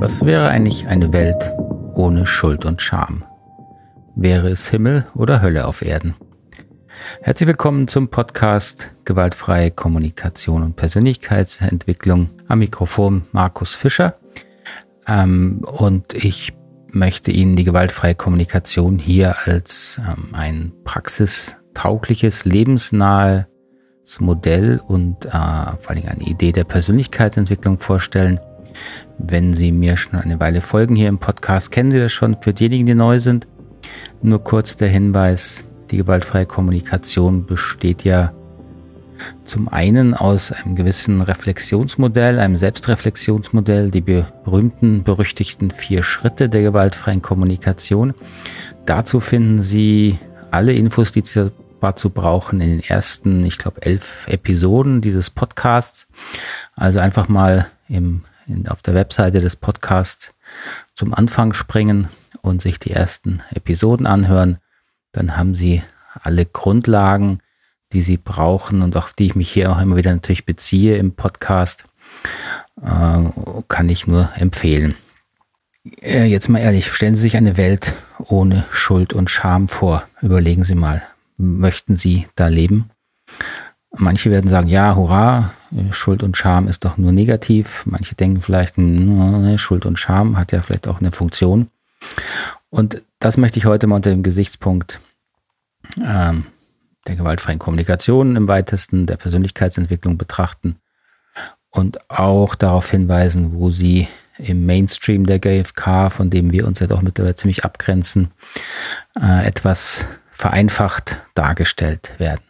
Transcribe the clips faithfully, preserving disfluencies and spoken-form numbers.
Was wäre eigentlich eine Welt ohne Schuld und Scham? Wäre es Himmel oder Hölle auf Erden? Herzlich willkommen zum Podcast Gewaltfreie Kommunikation und Persönlichkeitsentwicklung. Am Mikrofon Markus Fischer. Ähm, und ich möchte Ihnen die gewaltfreie Kommunikation hier als ähm, ein praxistaugliches, lebensnahes Modell und äh, vor allem eine Idee der Persönlichkeitsentwicklung vorstellen. Wenn Sie mir schon eine Weile folgen hier im Podcast, kennen Sie das schon. Für diejenigen, die neu sind, nur kurz der Hinweis: Die gewaltfreie Kommunikation besteht ja zum einen aus einem gewissen Reflexionsmodell, einem Selbstreflexionsmodell, die berühmten, berüchtigten vier Schritte der gewaltfreien Kommunikation. Dazu finden Sie alle Infos, die Sie dazu brauchen, in den ersten, ich glaube, elf Episoden dieses Podcasts. Also einfach mal im, in, auf der Webseite des Podcasts zum Anfang springen und sich die ersten Episoden anhören. Dann haben Sie alle Grundlagen, die Sie brauchen und auf die ich mich hier auch immer wieder natürlich beziehe im Podcast, äh, kann ich nur empfehlen. Äh, jetzt mal ehrlich, stellen Sie sich eine Welt ohne Schuld und Scham vor. Überlegen Sie mal, möchten Sie da leben? Manche werden sagen, ja, hurra, Schuld und Scham ist doch nur negativ. Manche denken vielleicht, mh, Schuld und Scham hat ja vielleicht auch eine Funktion. Und das möchte ich heute mal unter dem Gesichtspunkt ähm, der gewaltfreien Kommunikation im weitesten, der Persönlichkeitsentwicklung betrachten und auch darauf hinweisen, wo sie im Mainstream der G F K, von dem wir uns ja doch mittlerweile ziemlich abgrenzen, äh, etwas vereinfacht dargestellt werden.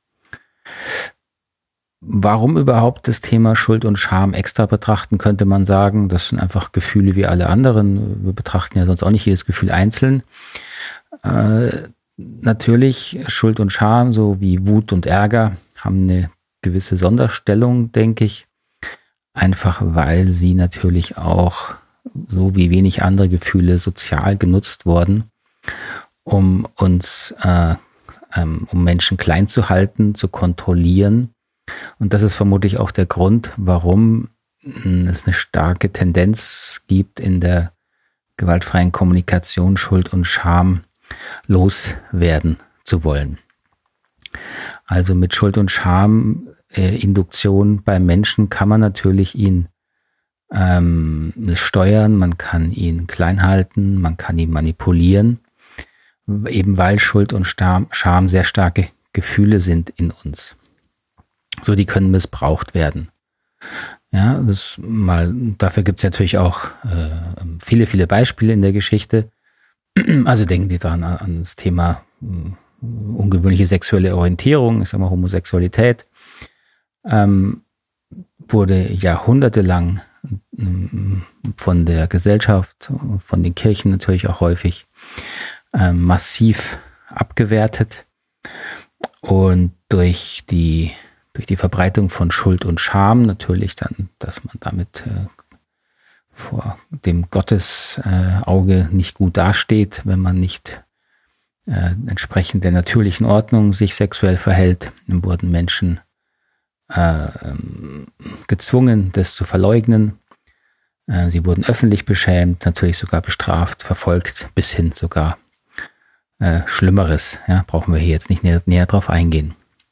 Warum überhaupt das Thema Schuld und Scham extra betrachten, könnte man sagen. Das sind einfach Gefühle wie alle anderen. Wir betrachten ja sonst auch nicht jedes Gefühl einzeln. Äh, natürlich, Schuld und Scham, so wie Wut und Ärger, haben eine gewisse Sonderstellung, denke ich. Einfach weil sie natürlich auch, so wie wenig andere Gefühle, sozial genutzt wurden, um uns, äh, ähm, um Menschen klein zu halten, zu kontrollieren. Und das ist vermutlich auch der Grund, warum es eine starke Tendenz gibt, in der gewaltfreien Kommunikation Schuld und Scham loswerden zu wollen. Also mit Schuld und Scham äh, Induktion beim Menschen kann man natürlich ihn ähm, steuern, man kann ihn klein halten, man kann ihn manipulieren, eben weil Schuld und Scham sehr starke Gefühle sind in uns. So, die können missbraucht werden. Ja, das mal, dafür gibt es natürlich auch äh, viele, viele Beispiele in der Geschichte. Also denken Sie daran an das Thema äh, ungewöhnliche sexuelle Orientierung, ich sag mal Homosexualität, ähm, wurde jahrhundertelang äh, von der Gesellschaft, von den Kirchen natürlich auch häufig äh, massiv abgewertet und durch die durch die Verbreitung von Schuld und Scham natürlich dann, dass man damit äh, vor dem Gottesauge äh, nicht gut dasteht, wenn man nicht äh, entsprechend der natürlichen Ordnung sich sexuell verhält, dann wurden Menschen äh, gezwungen, das zu verleugnen. Äh, sie wurden öffentlich beschämt, natürlich sogar bestraft, verfolgt, bis hin sogar äh, Schlimmeres. Ja, brauchen wir hier jetzt nicht näher, näher drauf eingehen.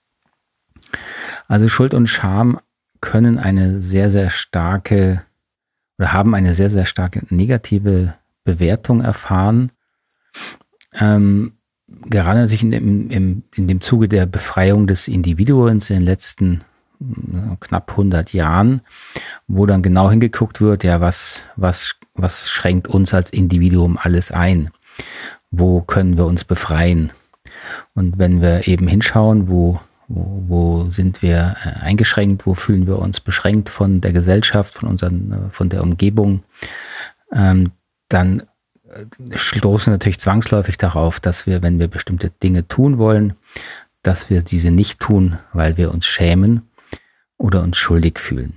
Also Schuld und Scham können eine sehr, sehr starke oder haben eine sehr, sehr starke negative Bewertung erfahren. Ähm, gerade natürlich in dem, im, in dem Zuge der Befreiung des Individuums in den letzten äh, knapp hundert Jahren, wo dann genau hingeguckt wird, ja, was, was, was schränkt uns als Individuum alles ein? Wo können wir uns befreien? Und wenn wir eben hinschauen, wo Wo, wo sind wir eingeschränkt, wo fühlen wir uns beschränkt von der Gesellschaft, von unseren, von der Umgebung, ähm, dann stoßen wir natürlich zwangsläufig darauf, dass wir, wenn wir bestimmte Dinge tun wollen, dass wir diese nicht tun, weil wir uns schämen oder uns schuldig fühlen.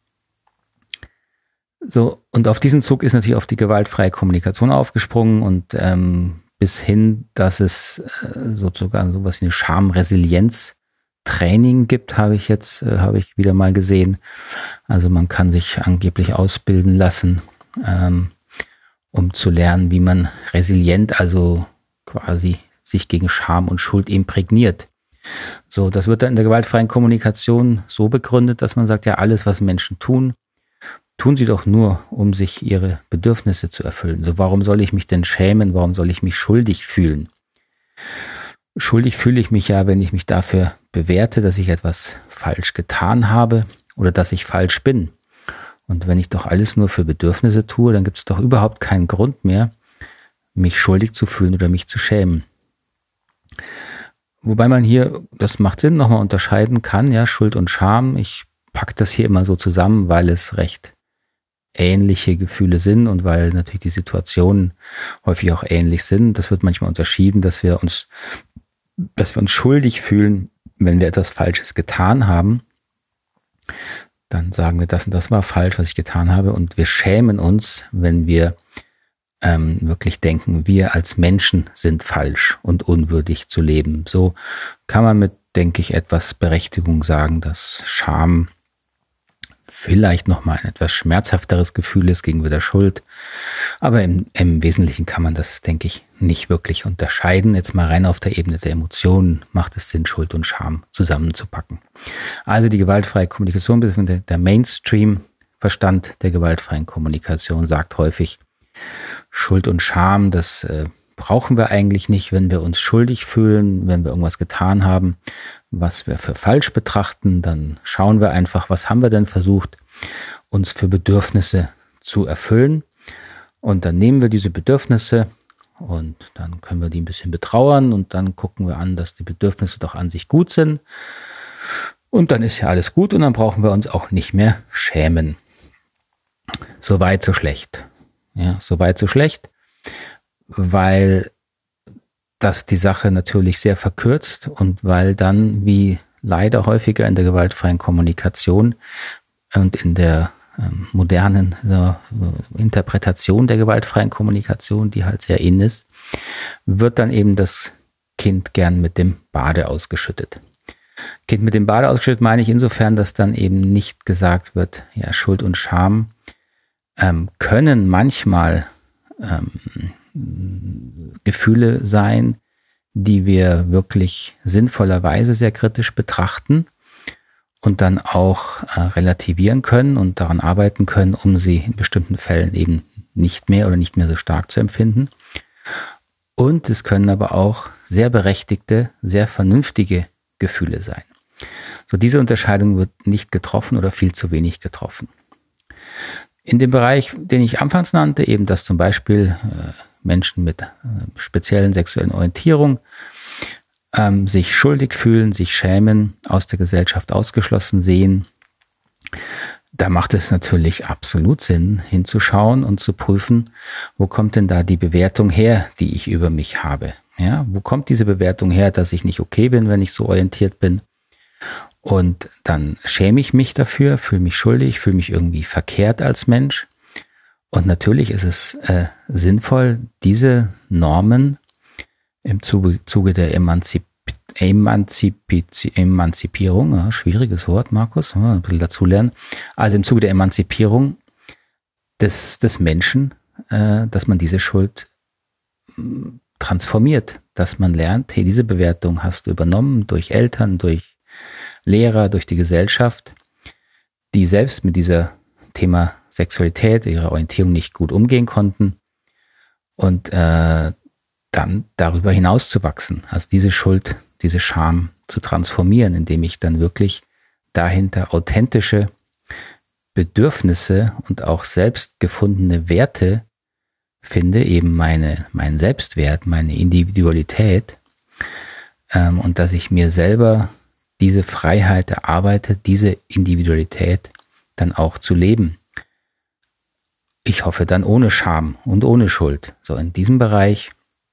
So, und auf diesen Zug ist natürlich auch die gewaltfreie Kommunikation aufgesprungen und ähm, bis hin, dass es äh, sozusagen sowas wie eine Schamresilienz Training gibt, habe ich jetzt, äh, habe ich wieder mal gesehen. Also man kann sich angeblich ausbilden lassen ähm, um zu lernen, wie man resilient, also quasi sich gegen Scham und Schuld imprägniert. So, das wird dann in der gewaltfreien Kommunikation so begründet, dass man sagt, ja, alles, was Menschen tun, tun sie doch nur, um sich ihre Bedürfnisse zu erfüllen. So, warum soll ich mich denn schämen? Warum soll ich mich schuldig fühlen? Schuldig fühle ich mich ja, wenn ich mich dafür bewerte, dass ich etwas falsch getan habe oder dass ich falsch bin. Und wenn ich doch alles nur für Bedürfnisse tue, dann gibt es doch überhaupt keinen Grund mehr, mich schuldig zu fühlen oder mich zu schämen. Wobei man hier, das macht Sinn, nochmal unterscheiden kann, ja, Schuld und Scham. Ich packe das hier immer so zusammen, weil es recht ähnliche Gefühle sind und weil natürlich die Situationen häufig auch ähnlich sind. Das wird manchmal unterschieden, dass wir uns, dass wir uns schuldig fühlen, wenn wir etwas Falsches getan haben. Dann sagen wir, das und das war falsch, was ich getan habe. Und wir schämen uns, wenn wir ähm, wirklich denken, wir als Menschen sind falsch und unwürdig zu leben. So kann man mit, denke ich, etwas Berechtigung sagen, dass Scham vielleicht nochmal ein etwas schmerzhafteres Gefühl ist gegenüber der Schuld. Aber im, im Wesentlichen kann man das, denke ich, nicht wirklich unterscheiden. Jetzt mal rein auf der Ebene der Emotionen macht es Sinn, Schuld und Scham zusammenzupacken. Also die gewaltfreie Kommunikation, beziehungsweise der Mainstream-Verstand der gewaltfreien Kommunikation sagt häufig, Schuld und Scham, das äh, brauchen wir eigentlich nicht, wenn wir uns schuldig fühlen, wenn wir irgendwas getan haben, was wir für falsch betrachten, dann schauen wir einfach, was haben wir denn versucht, uns für Bedürfnisse zu erfüllen. Und dann nehmen wir diese Bedürfnisse und dann können wir die ein bisschen betrauern und dann gucken wir an, dass die Bedürfnisse doch an sich gut sind. Und dann ist ja alles gut und dann brauchen wir uns auch nicht mehr schämen. So weit, so schlecht. Ja, so weit, so schlecht, weil das die Sache natürlich sehr verkürzt und weil dann, wie leider häufiger in der gewaltfreien Kommunikation und in der ähm, modernen so, Interpretation der gewaltfreien Kommunikation, die halt sehr in ist, wird dann eben das Kind gern mit dem Bade ausgeschüttet. Kind mit dem Bade ausgeschüttet meine ich insofern, dass dann eben nicht gesagt wird, ja, Schuld und Scham ähm, können manchmal ähm, Gefühle sein, die wir wirklich sinnvollerweise sehr kritisch betrachten und dann auch äh, relativieren können und daran arbeiten können, um sie in bestimmten Fällen eben nicht mehr oder nicht mehr so stark zu empfinden. Und es können aber auch sehr berechtigte, sehr vernünftige Gefühle sein. So, diese Unterscheidung wird nicht getroffen oder viel zu wenig getroffen. In dem Bereich, den ich anfangs nannte, eben dass zum Beispiel äh, Menschen mit äh, speziellen sexuellen Orientierung ähm, sich schuldig fühlen, sich schämen, aus der Gesellschaft ausgeschlossen sehen, da macht es natürlich absolut Sinn, hinzuschauen und zu prüfen, wo kommt denn da die Bewertung her, die ich über mich habe. Ja, wo kommt diese Bewertung her, dass ich nicht okay bin, wenn ich so orientiert bin? Und dann schäme ich mich dafür, fühle mich schuldig, fühle mich irgendwie verkehrt als Mensch. Und natürlich ist es äh, sinnvoll, diese Normen im Zuge, Zuge der Emanzip Emanzip Emanzipierung, ja, schwieriges Wort, Markus, ein bisschen dazulernen, also im Zuge der Emanzipierung des, des Menschen, äh, dass man diese Schuld transformiert, dass man lernt, hey, diese Bewertung hast du übernommen durch Eltern, durch Lehrer, durch die Gesellschaft, die selbst mit dieser Thema Sexualität, ihrer Orientierung nicht gut umgehen konnten und äh, dann darüber hinaus zu wachsen, also diese Schuld, diese Scham zu transformieren, indem ich dann wirklich dahinter authentische Bedürfnisse und auch selbst gefundene Werte finde, eben meine, meinen Selbstwert, meine Individualität ähm, und dass ich mir selber diese Freiheit erarbeite, diese Individualität dann auch zu leben. Ich hoffe dann ohne Scham und ohne Schuld. So in diesem Bereich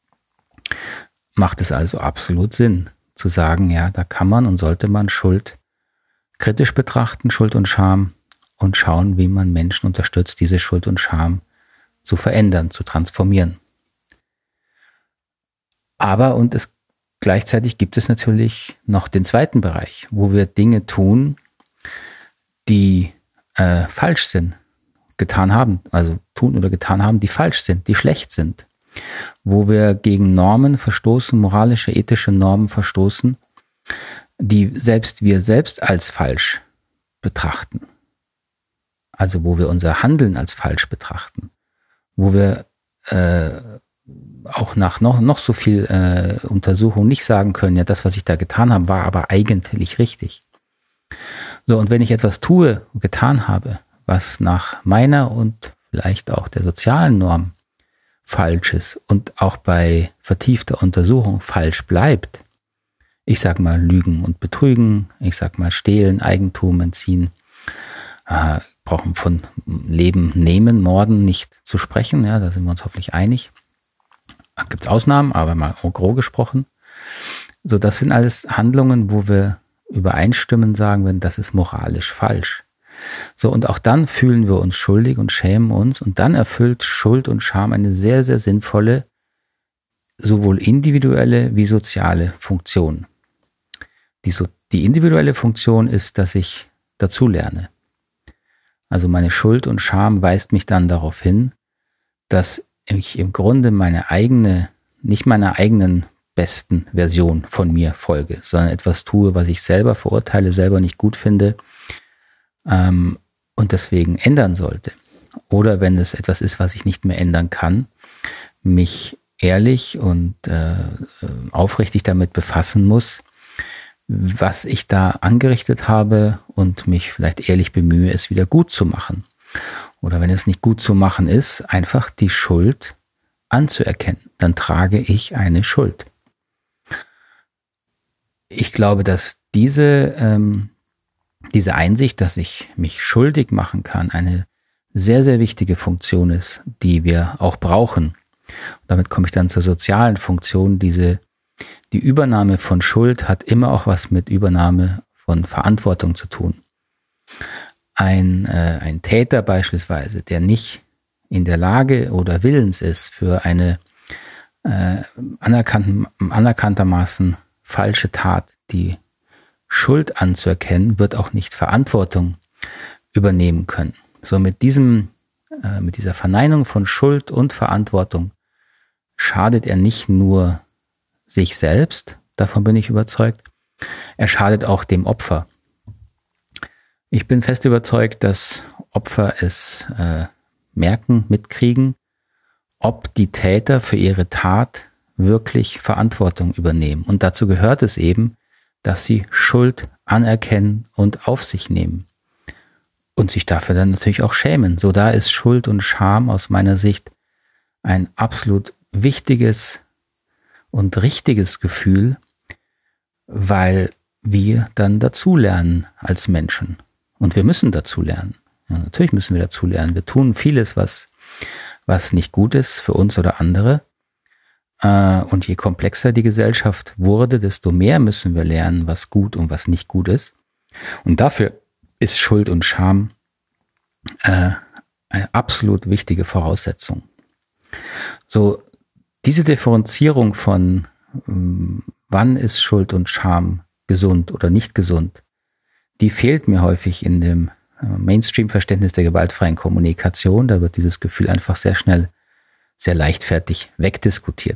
macht es also absolut Sinn zu sagen, ja, da kann man und sollte man Schuld kritisch betrachten, Schuld und Scham und schauen, wie man Menschen unterstützt, diese Schuld und Scham zu verändern, zu transformieren. Aber und es gleichzeitig gibt es natürlich noch den zweiten Bereich, wo wir Dinge tun, die äh, falsch sind, getan haben, also tun oder getan haben, die falsch sind, die schlecht sind, wo wir gegen Normen verstoßen, moralische, ethische Normen verstoßen, die selbst wir selbst als falsch betrachten. Also wo wir unser Handeln als falsch betrachten, wo wir äh, auch nach noch, noch so viel äh, Untersuchung nicht sagen können, ja, das, was ich da getan habe, war aber eigentlich richtig. So, und wenn ich etwas tue, getan habe, was nach meiner und vielleicht auch der sozialen Norm falsch ist und auch bei vertiefter Untersuchung falsch bleibt, ich sag mal Lügen und Betrügen, ich sag mal Stehlen, Eigentum entziehen, äh, brauchen von Leben nehmen, Morden nicht zu sprechen, ja, da sind wir uns hoffentlich einig. Da gibt es Ausnahmen, aber mal gros gesprochen. So, das sind alles Handlungen, wo wir übereinstimmen, sagen wir, das ist moralisch falsch. So, und auch dann fühlen wir uns schuldig und schämen uns und dann erfüllt Schuld und Scham eine sehr, sehr sinnvolle, sowohl individuelle wie soziale Funktion. Die, so, die individuelle Funktion ist, dass ich dazulerne. Also meine Schuld und Scham weist mich dann darauf hin, dass ich im Grunde meine eigene, nicht meiner eigenen besten Version von mir folge, sondern etwas tue, was ich selber verurteile, selber nicht gut finde ähm, und deswegen ändern sollte. Oder wenn es etwas ist, was ich nicht mehr ändern kann, mich ehrlich und äh, aufrichtig damit befassen muss, was ich da angerichtet habe und mich vielleicht ehrlich bemühe, es wieder gut zu machen. Oder wenn es nicht gut zu machen ist, einfach die Schuld anzuerkennen. Dann trage ich eine Schuld. Ich glaube, dass diese, ähm, diese Einsicht, dass ich mich schuldig machen kann, eine sehr, sehr wichtige Funktion ist, die wir auch brauchen. Und damit komme ich dann zur sozialen Funktion. Diese, die Übernahme von Schuld hat immer auch was mit Übernahme von Verantwortung zu tun. Ein, äh, ein Täter beispielsweise, der nicht in der Lage oder willens ist, für eine äh, anerkannt, anerkanntermaßen falsche Tat die Schuld anzuerkennen, wird auch nicht Verantwortung übernehmen können. So mit diesem, äh, mit dieser Verneinung von Schuld und Verantwortung schadet er nicht nur sich selbst, davon bin ich überzeugt, er schadet auch dem Opfer. Ich bin fest überzeugt, dass Opfer es äh, merken, mitkriegen, ob die Täter für ihre Tat wirklich Verantwortung übernehmen. Und dazu gehört es eben, dass sie Schuld anerkennen und auf sich nehmen. Und sich dafür dann natürlich auch schämen. So, da ist Schuld und Scham aus meiner Sicht ein absolut wichtiges und richtiges Gefühl, weil wir dann dazulernen als Menschen. Und wir müssen dazulernen. Ja, natürlich müssen wir dazulernen. Wir tun vieles, was, was nicht gut ist für uns oder andere. Und je komplexer die Gesellschaft wurde, desto mehr müssen wir lernen, was gut und was nicht gut ist. Und dafür ist Schuld und Scham äh, eine absolut wichtige Voraussetzung. So, diese Differenzierung von ähm, wann ist Schuld und Scham gesund oder nicht gesund, die fehlt mir häufig in dem äh, Mainstream-Verständnis der gewaltfreien Kommunikation. Da wird dieses Gefühl einfach sehr schnell, sehr leichtfertig wegdiskutiert.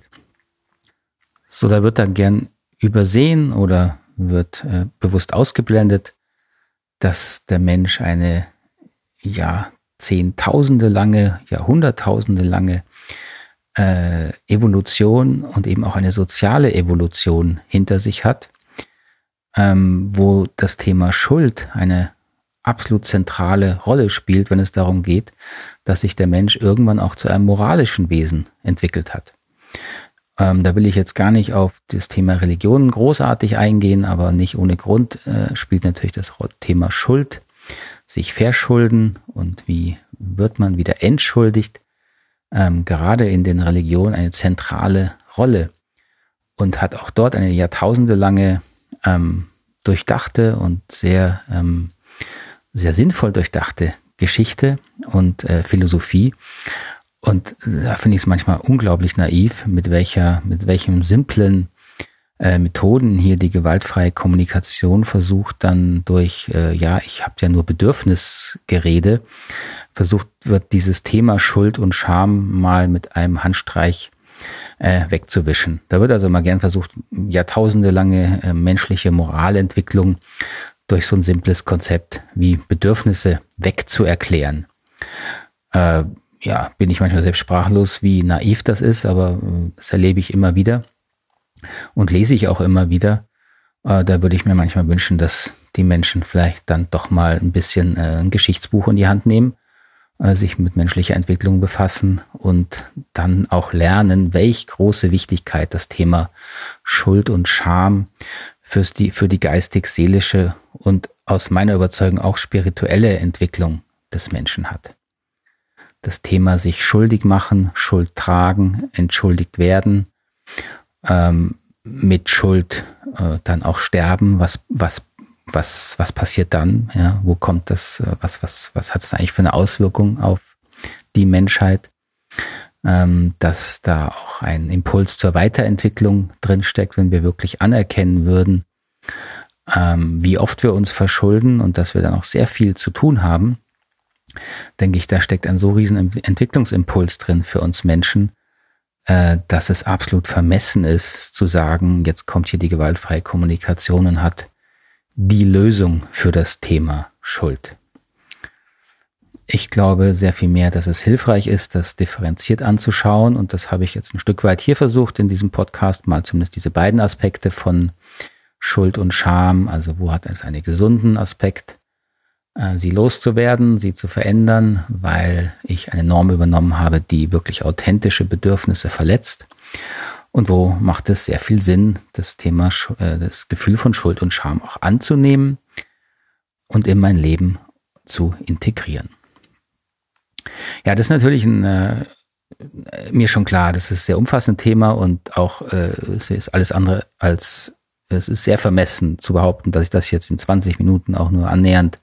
So, da wird dann gern übersehen oder wird äh, bewusst ausgeblendet, dass der Mensch eine ja zehntausende lange, jahrhunderttausende lange äh, Evolution und eben auch eine soziale Evolution hinter sich hat, ähm, wo das Thema Schuld eine absolut zentrale Rolle spielt, wenn es darum geht, dass sich der Mensch irgendwann auch zu einem moralischen Wesen entwickelt hat. Ähm, da will ich jetzt gar nicht auf das Thema Religion großartig eingehen, aber nicht ohne Grund äh, spielt natürlich das Thema Schuld, sich verschulden und wie wird man wieder entschuldigt, ähm, gerade in den Religionen eine zentrale Rolle und hat auch dort eine jahrtausendelange ähm, durchdachte und sehr, ähm, sehr sinnvoll durchdachte Geschichte und äh, Philosophie. Und da finde ich es manchmal unglaublich naiv, mit welcher, mit welchem simplen äh, Methoden hier die gewaltfreie Kommunikation versucht, dann durch, äh, ja, ich habe ja nur Bedürfnisgerede, versucht wird, dieses Thema Schuld und Scham mal mit einem Handstreich äh, wegzuwischen. Da wird also mal gern versucht, jahrtausendelange äh, menschliche Moralentwicklung durch so ein simples Konzept wie Bedürfnisse wegzuerklären. Äh, ja, bin ich manchmal selbst sprachlos, wie naiv das ist, aber äh, das erlebe ich immer wieder und lese ich auch immer wieder. Äh, da würde ich mir manchmal wünschen, dass die Menschen vielleicht dann doch mal ein bisschen äh, ein Geschichtsbuch in die Hand nehmen, äh, sich mit menschlicher Entwicklung befassen und dann auch lernen, welch große Wichtigkeit das Thema Schuld und Scham fürs die, für die geistig-seelische und aus meiner Überzeugung auch spirituelle Entwicklung des Menschen hat. Das Thema sich schuldig machen, Schuld tragen, entschuldigt werden, ähm, mit Schuld äh, dann auch sterben. Was, was, was, was passiert dann? Ja, wo kommt das? Was, was, was hat das eigentlich für eine Auswirkung auf die Menschheit? Ähm, dass da auch ein Impuls zur Weiterentwicklung drinsteckt, wenn wir wirklich anerkennen würden, ähm, wie oft wir uns verschulden und dass wir dann auch sehr viel zu tun haben. Denke ich, da steckt ein so riesen Entwicklungsimpuls drin für uns Menschen, äh, dass es absolut vermessen ist, zu sagen, jetzt kommt hier die gewaltfreie Kommunikation und hat die Lösung für das Thema Schuld. Ich glaube sehr viel mehr, dass es hilfreich ist, das differenziert anzuschauen. Und das habe ich jetzt ein Stück weit hier versucht, in diesem Podcast mal zumindest diese beiden Aspekte von Schuld und Scham, also wo hat es einen gesunden Aspekt, sie loszuwerden, sie zu verändern, weil ich eine Norm übernommen habe, die wirklich authentische Bedürfnisse verletzt. Und wo macht es sehr viel Sinn, das Thema, das Gefühl von Schuld und Scham auch anzunehmen und in mein Leben zu integrieren. Ja, das ist natürlich ein, äh, mir schon klar, das ist ein sehr umfassendes Thema und auch äh, es ist alles andere als, es ist sehr vermessen zu behaupten, dass ich das jetzt in zwanzig Minuten auch nur annähernd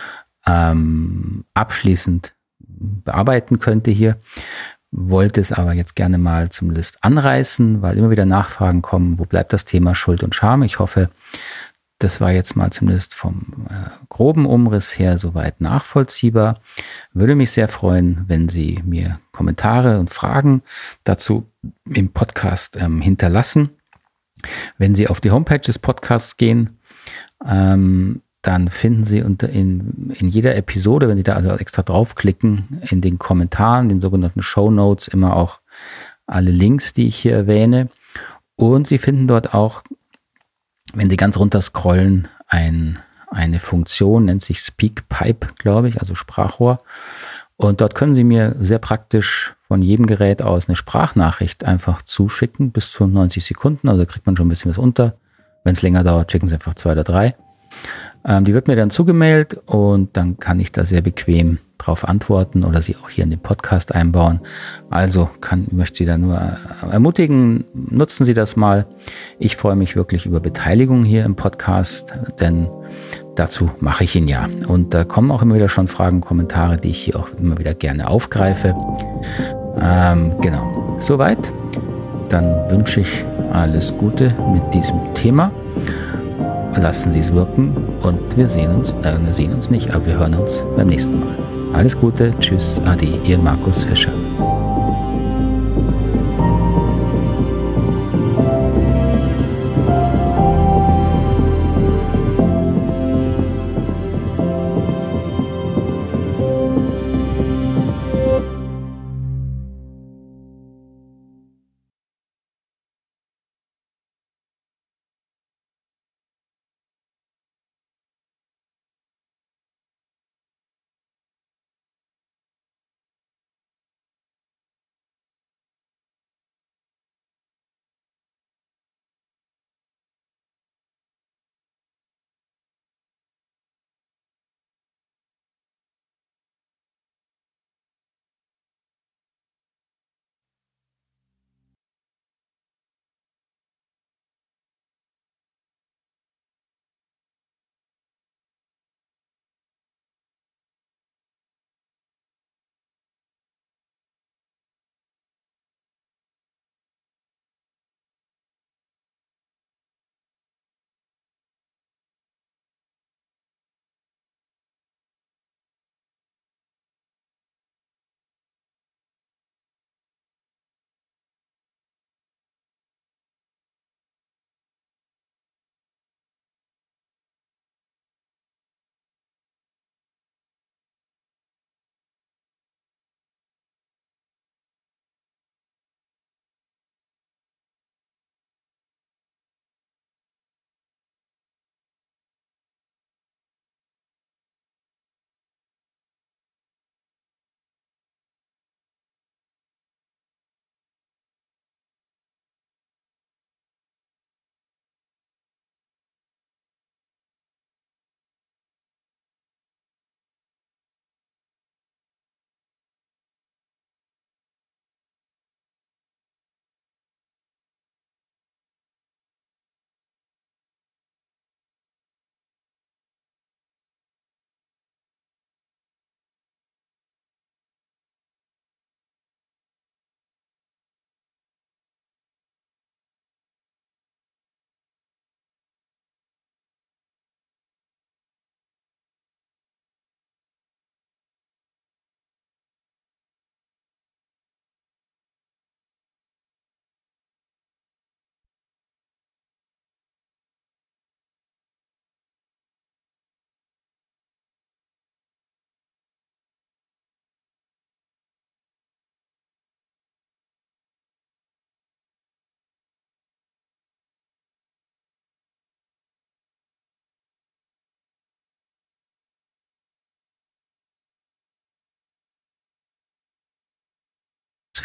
ähm, abschließend bearbeiten könnte hier. Wollte es aber jetzt gerne mal zumindest anreißen, weil immer wieder Nachfragen kommen, wo bleibt das Thema Schuld und Scham? Ich hoffe, das war jetzt mal zumindest vom äh, groben Umriss her soweit nachvollziehbar. Würde mich sehr freuen, wenn Sie mir Kommentare und Fragen dazu im Podcast ähm, hinterlassen. Wenn Sie auf die Homepage des Podcasts gehen, ähm, dann finden Sie unter in, in jeder Episode, wenn Sie da also extra draufklicken, in den Kommentaren, den sogenannten Show Notes, immer auch alle Links, die ich hier erwähne. Und Sie finden dort auch, wenn Sie ganz runter scrollen, ein, eine Funktion, nennt sich Speakpipe, glaube ich, also Sprachrohr. Und dort können Sie mir sehr praktisch von jedem Gerät aus eine Sprachnachricht einfach zuschicken, bis zu neunzig Sekunden. Also da kriegt man schon ein bisschen was unter. Wenn es länger dauert, schicken Sie einfach zwei oder drei. Ähm, die wird mir dann zugemailt und dann kann ich da sehr bequem drauf antworten oder sie auch hier in den Podcast einbauen. Also kann, möchte Sie da nur ermutigen, nutzen Sie das mal. Ich freue mich wirklich über Beteiligung hier im Podcast, denn dazu mache ich ihn ja. Und da kommen auch immer wieder schon Fragen, Kommentare, die ich hier auch immer wieder gerne aufgreife. Ähm, genau, soweit. Dann wünsche ich alles Gute mit diesem Thema. Lassen Sie es wirken und wir sehen uns, äh, wir sehen uns nicht, aber wir hören uns beim nächsten Mal. Alles Gute, tschüss, ade, Ihr Markus Fischer.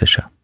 Fischer.